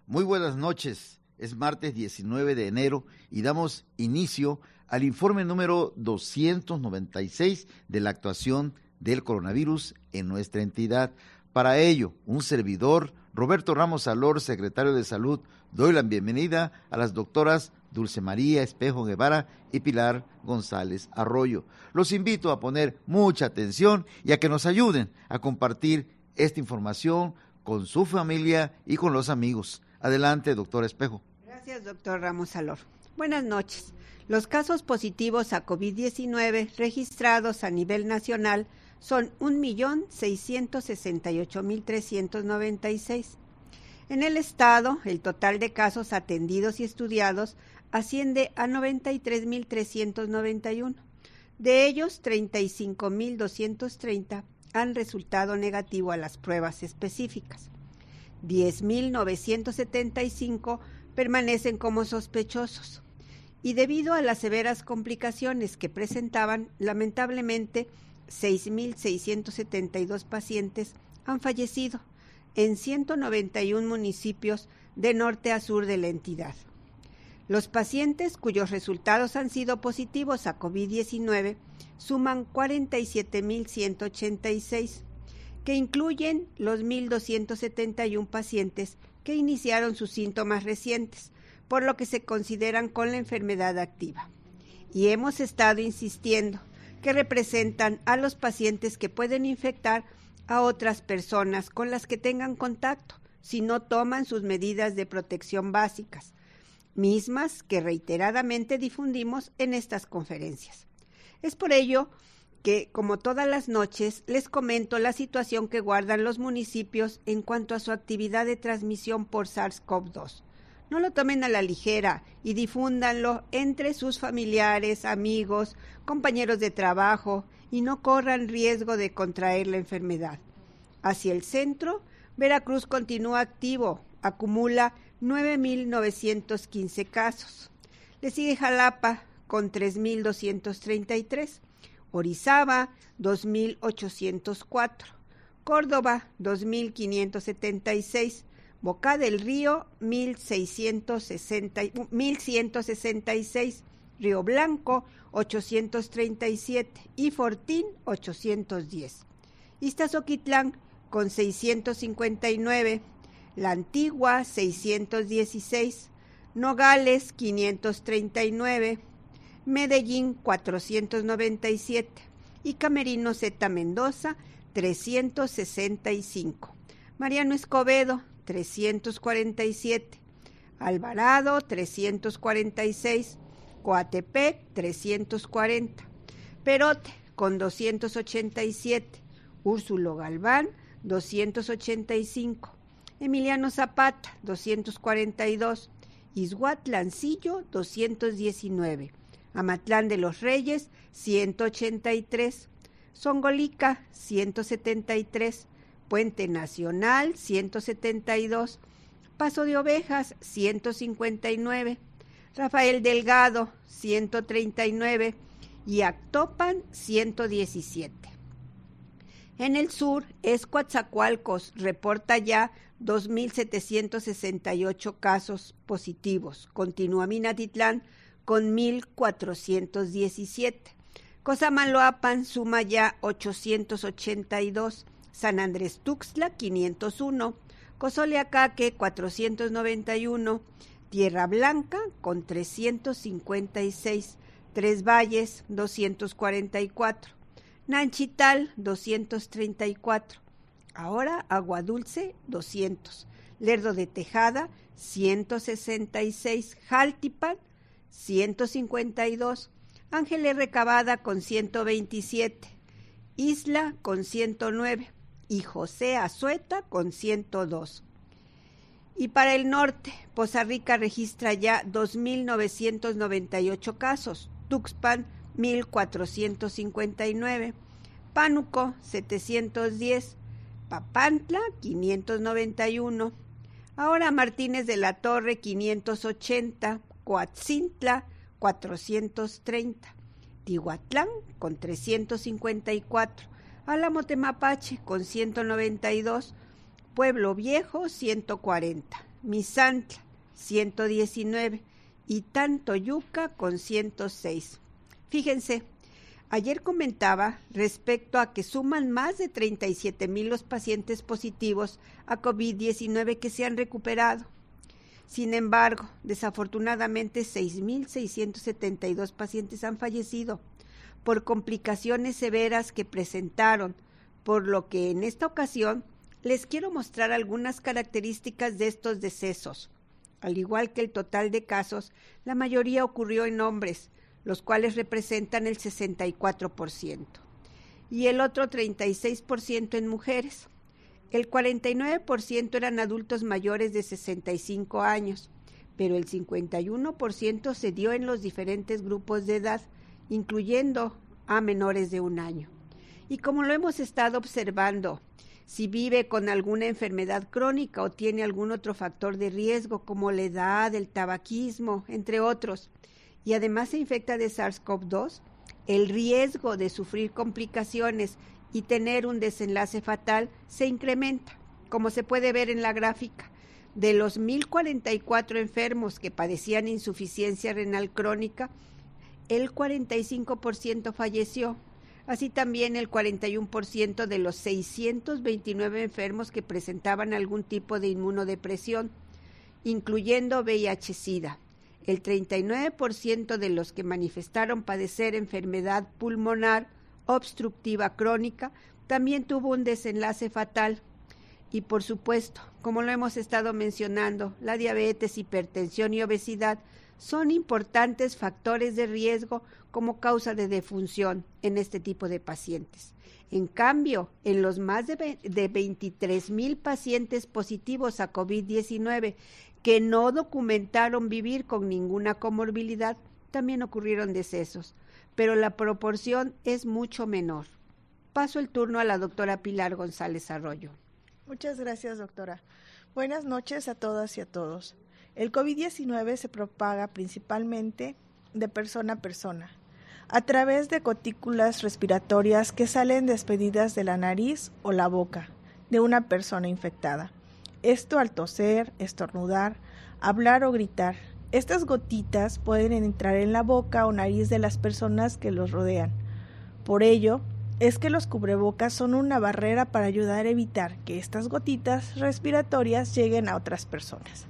Muy buenas noches. Es martes 19 de enero y damos inicio al informe número 296 de la actuación del coronavirus en nuestra entidad. Para ello, un servidor, Roberto Ramos Alor, secretario de Salud, doy la bienvenida a las doctoras Dulce María Espejo Guevara y Pilar González Arroyo. Los invito a poner mucha atención y a que nos ayuden a compartir esta información con su familia y con los amigos. Adelante, doctor Espejo. Gracias, doctor Ramos Alor. Buenas noches. Los casos positivos a COVID-19 registrados a nivel nacional son 1.668.396. En el estado, el total de casos atendidos y estudiados asciende a 93.391. De ellos, 35.230 han resultado negativo a las pruebas específicas. 10.975 permanecen como sospechosos. Y debido a las severas complicaciones que presentaban, lamentablemente, 6.672 pacientes han fallecido en 191 municipios de norte a sur de la entidad. Los pacientes cuyos resultados han sido positivos a COVID-19 suman 47.186, que incluyen los 1.271 pacientes que iniciaron sus síntomas recientes, por lo que se consideran con la enfermedad activa. Y hemos estado insistiendo que representan a los pacientes que pueden infectar a otras personas con las que tengan contacto si no toman sus medidas de protección básicas, mismas que reiteradamente difundimos en estas conferencias. Es por ello que, como todas las noches, les comento la situación que guardan los municipios en cuanto a su actividad de transmisión por SARS-CoV-2. No lo tomen a la ligera y difúndanlo entre sus familiares, amigos, compañeros de trabajo y no corran riesgo de contraer la enfermedad. Hacia el centro, Veracruz continúa activo, acumula 9.915 casos. Le sigue Jalapa con 3.233, Orizaba 2.804, Córdoba 2.576, Boca del Río 1.166, Río Blanco 837 y Fortín 810. Iztazoquitlán con 659, La Antigua 616, Nogales 539, Medellín 497 y Camerino Zeta Mendoza 365. Mariano Escobedo 347, Alvarado 346, Coatepec 340, Perote con 287, Úrsulo Galván 285, Emiliano Zapata 242, Izhuatlancillo 219, Amatlán de los Reyes 183, Zongolica 173, Puente Nacional 172, Paso de Ovejas 159, Rafael Delgado 139 y Actopan 117. En el sur, Coatzacoalcos reporta ya 2.768 casos positivos. Continúa Minatitlán con 1.417. Cosamaloapan suma ya 882. San Andrés Tuxtla 501, Cozoleacaque 491, Tierra Blanca con 356, Tres Valles 244, Nanchital 234, ahora Agua Dulce 200, Lerdo de Tejada 166, Jaltipan 152, Ángeles Recabada con 127, Isla con 109, y José Azueta con 102. Y para el norte, Poza Rica registra ya 2.998 casos, Tuxpan 1.459, Pánuco 710, Papantla 591, ahora Martínez de la Torre 580, Coatzintla 430, Tihuatlán con 354, Álamo Temapache con 192, Pueblo Viejo 140, Misantla 119 y Tantoyuca con 106. Fíjense, ayer comentaba respecto a que suman más de 37,000 los pacientes positivos a COVID-19 que se han recuperado. Sin embargo, desafortunadamente 6,672 pacientes han fallecido por complicaciones severas que presentaron, por lo que en esta ocasión les quiero mostrar algunas características de estos decesos. Al igual que el total de casos, la mayoría ocurrió en hombres, los cuales representan el 64%, y el otro 36% en mujeres. El 49% eran adultos mayores de 65 años, pero el 51% se dio en los diferentes grupos de edad, incluyendo a menores de 1 año. Y como lo hemos estado observando, si vive con alguna enfermedad crónica o tiene algún otro factor de riesgo como la edad, el tabaquismo, entre otros, y además se infecta de SARS-CoV-2, el riesgo de sufrir complicaciones y tener un desenlace fatal se incrementa, como se puede ver en la gráfica. De los 1,044 enfermos que padecían insuficiencia renal crónica, el 45% falleció. Así también el 41% de los 629 enfermos que presentaban algún tipo de inmunodepresión, incluyendo VIH-Sida. El 39% de los que manifestaron padecer enfermedad pulmonar obstructiva crónica también tuvo un desenlace fatal. Y por supuesto, como lo hemos estado mencionando, la diabetes, hipertensión y obesidad son importantes factores de riesgo como causa de defunción en este tipo de pacientes. En cambio, en los más de 23,000 pacientes positivos a COVID-19 que no documentaron vivir con ninguna comorbilidad, también ocurrieron decesos, pero la proporción es mucho menor. Paso el turno a la doctora Pilar González Arroyo. Muchas gracias, doctora. Buenas noches a todas y a todos. El COVID-19 se propaga principalmente de persona a persona, a través de gotículas respiratorias que salen despedidas de la nariz o la boca de una persona infectada. Esto al toser, estornudar, hablar o gritar. Estas gotitas pueden entrar en la boca o nariz de las personas que los rodean. Por ello, es que los cubrebocas son una barrera para ayudar a evitar que estas gotitas respiratorias lleguen a otras personas.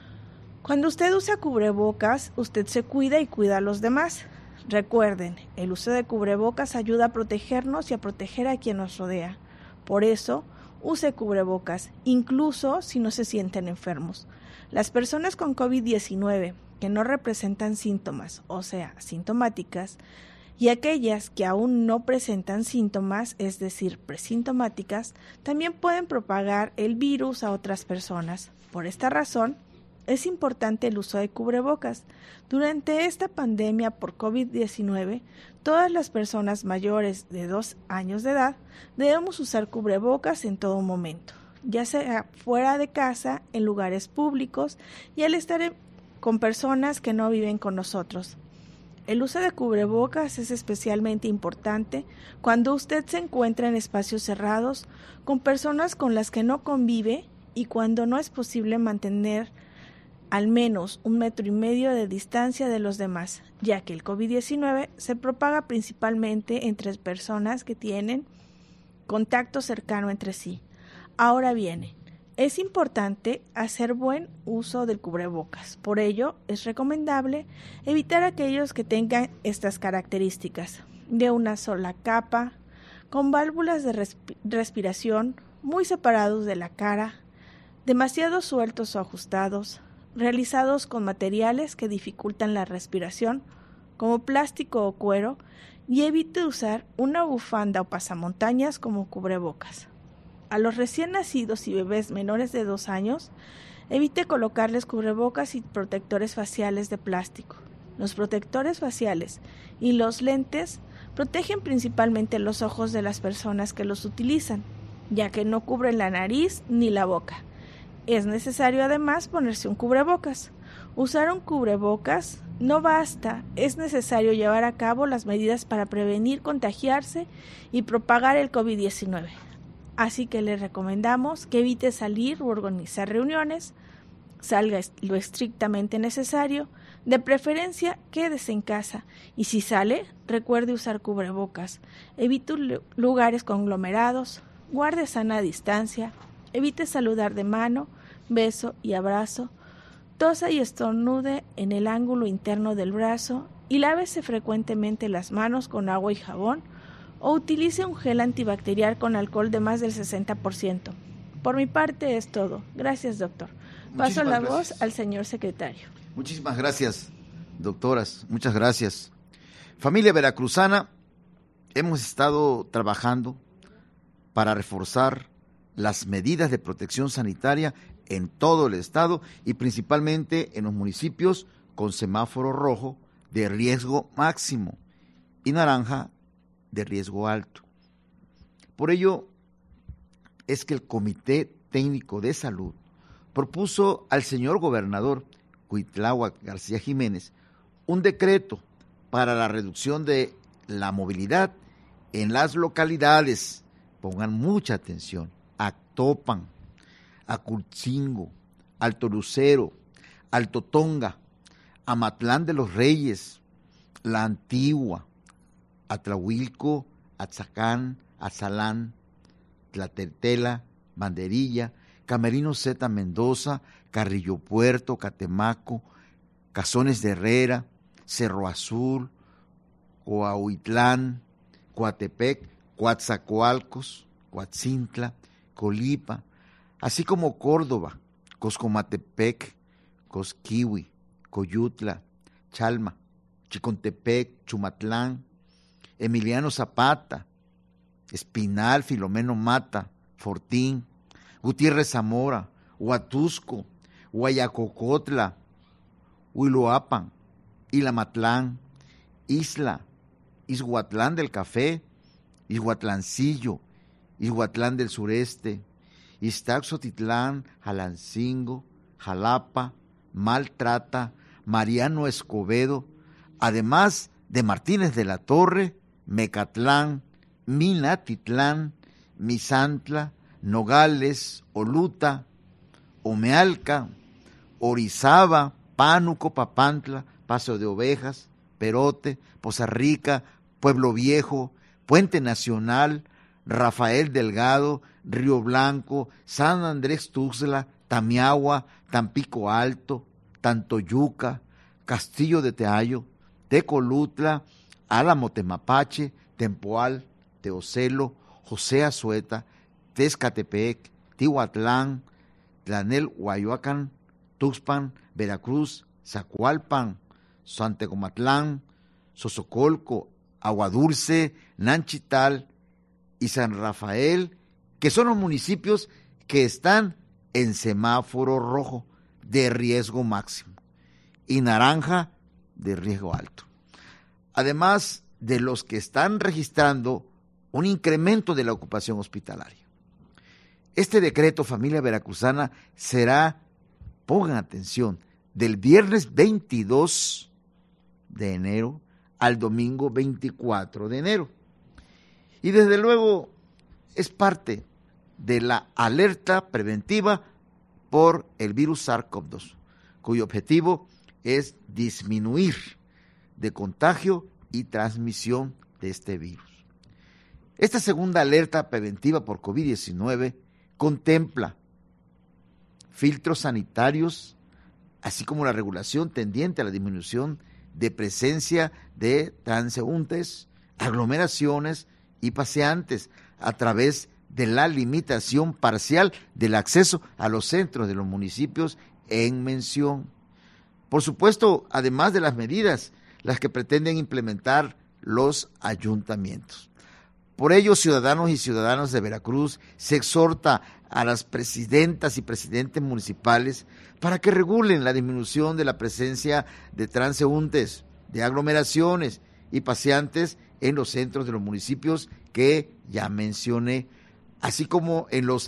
Cuando usted usa cubrebocas, usted se cuida y cuida a los demás. Recuerden, el uso de cubrebocas ayuda a protegernos y a proteger a quien nos rodea. Por eso, use cubrebocas, incluso si no se sienten enfermos. Las personas con COVID-19 que no representan síntomas, o sea, asintomáticas, y aquellas que aún no presentan síntomas, es decir, presintomáticas, también pueden propagar el virus a otras personas. Por esta razón, es importante el uso de cubrebocas. Durante esta pandemia por COVID-19, todas las personas mayores de 2 años de edad debemos usar cubrebocas en todo momento, ya sea fuera de casa, en lugares públicos y al estar con personas que no viven con nosotros. El uso de cubrebocas es especialmente importante cuando usted se encuentra en espacios cerrados con personas con las que no convive y cuando no es posible mantener al menos 1,5 metros de distancia de los demás, ya que el COVID-19 se propaga principalmente entre personas que tienen contacto cercano entre sí. Ahora bien, es importante hacer buen uso del cubrebocas. Por ello, es recomendable evitar aquellos que tengan estas características: de una sola capa, con válvulas de respiración muy separados de la cara, demasiado sueltos o ajustados, realizados con materiales que dificultan la respiración, como plástico o cuero, y evite usar una bufanda o pasamontañas como cubrebocas. A los recién nacidos y bebés menores de 2 años, evite colocarles cubrebocas y protectores faciales de plástico. Los protectores faciales y los lentes protegen principalmente los ojos de las personas que los utilizan, ya que no cubren la nariz ni la boca. Es necesario además ponerse un cubrebocas. Usar un cubrebocas no basta, es necesario llevar a cabo las medidas para prevenir contagiarse y propagar el COVID-19. Así que le recomendamos que evite salir u organizar reuniones, salga lo estrictamente necesario, de preferencia quédese en casa y si sale, recuerde usar cubrebocas, evite lugares conglomerados, guarde sana distancia, evite saludar de mano, beso y abrazo, tosa y estornude en el ángulo interno del brazo y lávese frecuentemente las manos con agua y jabón o utilice un gel antibacterial con alcohol de más del 60%. Por mi parte es todo. Gracias, doctor. Paso la voz al señor secretario. Muchísimas gracias, doctoras. Muchas gracias. Familia veracruzana, hemos estado trabajando para reforzar las medidas de protección sanitaria en todo el estado y principalmente en los municipios con semáforo rojo de riesgo máximo y naranja de riesgo alto. Por ello es que el Comité Técnico de Salud propuso al señor gobernador Cuitláhuac García Jiménez un decreto para la reducción de la movilidad en las localidades. Pongan mucha atención: Actopan, Acultzingo, Alto Lucero, Alto Tonga, Amatlán de los Reyes, La Antigua, Atlahuilco, Atzacán, Azalán, Tlatertela, Banderilla, Camerino Z, Mendoza, Carrillo Puerto, Catemaco, Cazones de Herrera, Cerro Azul, Coahuitlán, Coatepec, Coatzacoalcos, Coatzintla, Colipa, así como Córdoba, Coscomatepec, Cosquihui, Coyutla, Chalma, Chicontepec, Chumatlán, Emiliano Zapata, Espinal, Filomeno Mata, Fortín, Gutiérrez Zamora, Huatusco, Guayacocotla, Huiloapan, Ilamatlán, Isla, Izhuatlán del Café, Izhuatlancillo, Izhuatlán del Sureste, Iztaxotitlán, Jalancingo, Jalapa, Maltrata, Mariano Escobedo, además de Martínez de la Torre, Mecatlán, Minatitlán, Misantla, Nogales, Oluta, Omealca, Orizaba, Pánuco, Papantla, Paso de Ovejas, Perote, Poza Rica, Pueblo Viejo, Puente Nacional, Rafael Delgado, Río Blanco, San Andrés Tuxtla, Tamiagua, Tampico Alto, Tantoyuca, Castillo de Teayo, Tecolutla, Álamo Temapache, Tempoal, Teocelo, José Azueta, Tezcatepec, Tihuatlán, Tlanel Huayoacán, Tuxpan, Veracruz, Zacualpan, Santecomatlán, Sosocolco, Aguadulce, Nanchital y San Rafael, que son los municipios que están en semáforo rojo de riesgo máximo y naranja de riesgo alto. Además de los que están registrando un incremento de la ocupación hospitalaria. Este decreto, familia veracruzana, será, pongan atención, del viernes 22 de enero al domingo 24 de enero. Y desde luego es parte de la alerta preventiva por el virus SARS-CoV-2, cuyo objetivo es disminuir de contagio y transmisión de este virus. Esta segunda alerta preventiva por COVID-19 contempla filtros sanitarios, así como la regulación tendiente a la disminución de presencia de transeúntes, aglomeraciones y paseantes a través de la limitación parcial del acceso a los centros de los municipios en mención. Por supuesto, además de las medidas, las que pretenden implementar los ayuntamientos. Por ello, ciudadanos y ciudadanas de Veracruz, se exhorta a las presidentas y presidentes municipales para que regulen la disminución de la presencia de transeúntes, de aglomeraciones y paseantes en los centros de los municipios que ya mencioné, así como en los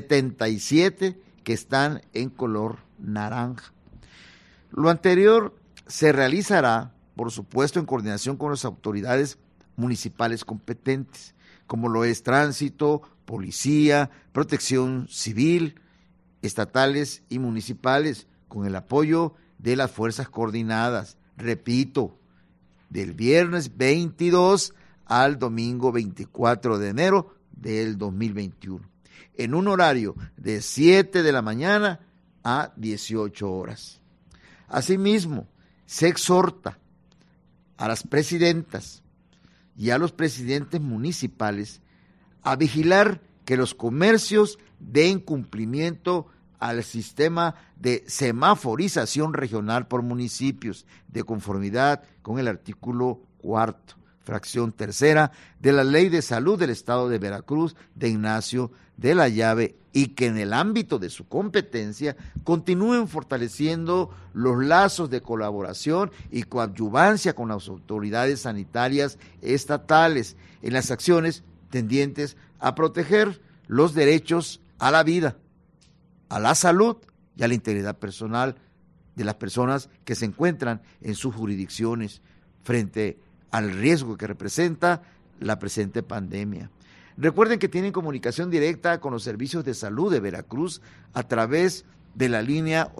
77 que están en color naranja. Lo anterior se realizará, por supuesto, en coordinación con las autoridades municipales competentes, como lo es tránsito, policía, protección civil, estatales y municipales, con el apoyo de las fuerzas coordinadas. Repito, del viernes 22 al domingo 24 de enero del 2021, en un horario de 7 de la mañana a 18 horas. Asimismo, se exhorta a las presidentas y a los presidentes municipales a vigilar que los comercios den cumplimiento al sistema de semaforización regional por municipios, de conformidad con el artículo 4, fracción tercera de la Ley de Salud del Estado de Veracruz de Ignacio de la Llave, y que en el ámbito de su competencia continúen fortaleciendo los lazos de colaboración y coadyuvancia con las autoridades sanitarias estatales en las acciones tendientes a proteger los derechos a la vida, a la salud y a la integridad personal de las personas que se encuentran en sus jurisdicciones frente al riesgo que representa la presente pandemia. Recuerden que tienen comunicación directa con los servicios de salud de Veracruz a través de la línea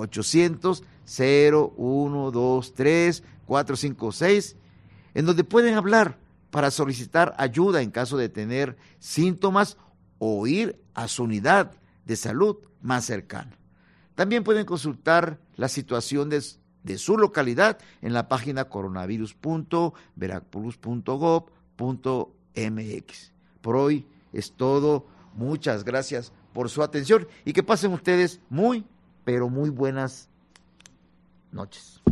800-0123-456, en donde pueden hablar para solicitar ayuda en caso de tener síntomas o ir a su unidad de salud más cercana. También pueden consultar la situación de su localidad en la página coronavirus.veracruz.gov.mx. Por hoy es todo. Muchas gracias por su atención y que pasen ustedes muy, pero muy buenas noches.